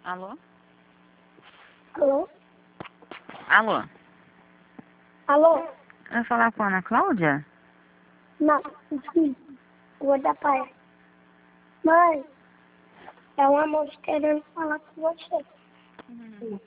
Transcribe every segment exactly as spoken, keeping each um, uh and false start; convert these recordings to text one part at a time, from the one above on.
Alô? Alô? Alô? Alô? Eu vou falar com a Ana Cláudia? Não, sim. Vou dar pai. Mãe, é uma moça querendo falar com você. Uhum.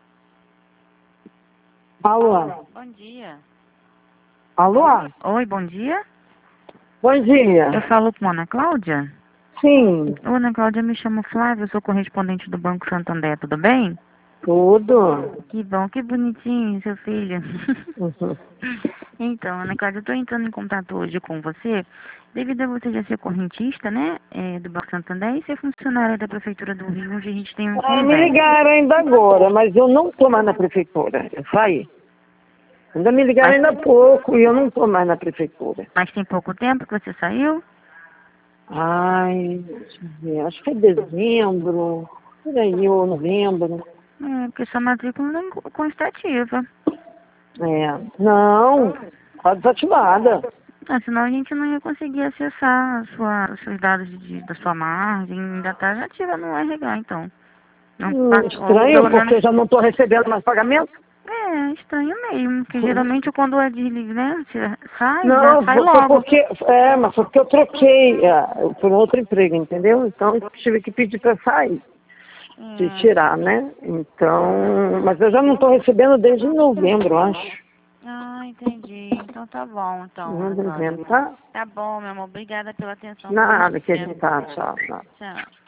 Alô? Bom dia. Alô? Oi, bom dia. Bom Eu dia. falo com a Ana Cláudia? Sim, Ô, Ana Cláudia, me chamo Flávia, eu sou correspondente do Banco Santander, tudo bem? tudo. Que bom, que bonitinho, seu filho. Uhum. Então, Ana Cláudia, eu estou entrando em contato hoje com você, devido a você já ser correntista, né, é, do Banco Santander, e ser funcionária da Prefeitura do Rio, onde a gente tem um Ah, me convênio. ligaram ainda agora, mas eu não estou mais na prefeitura. Eu saí. Ainda me ligaram Mas, ainda há pouco e eu não estou mais na prefeitura. mas tem pouco tempo que você saiu? Ai, deixa eu ver, acho que é dezembro, por aí, ou novembro. É, porque sua matrícula não é constativa. É, não, está desativada. Ah, senão a gente não ia conseguir acessar a sua, os seus dados de, de- da sua margem, ainda está ativa no R H, então. Não Hum, passa, ou estranho, pelo porque menos, eu já não estou recebendo mais pagamento. é estranho mesmo, porque geralmente quando é desliga, né, tira- sai, já Não, sai foi foi logo. porque, é, mas foi porque eu troquei é, por um outro emprego, entendeu? Então eu tive que pedir para sair, de É. tirar, né? Então, mas eu já não estou recebendo desde novembro, acho. Ah, entendi. Então tá bom, então, Não Ana Cláudia. dezembro, tá? Tá bom, meu amor. Obrigada pela atenção. Bom Nada, dia. querida, tá, tchau, tchau. Tchau.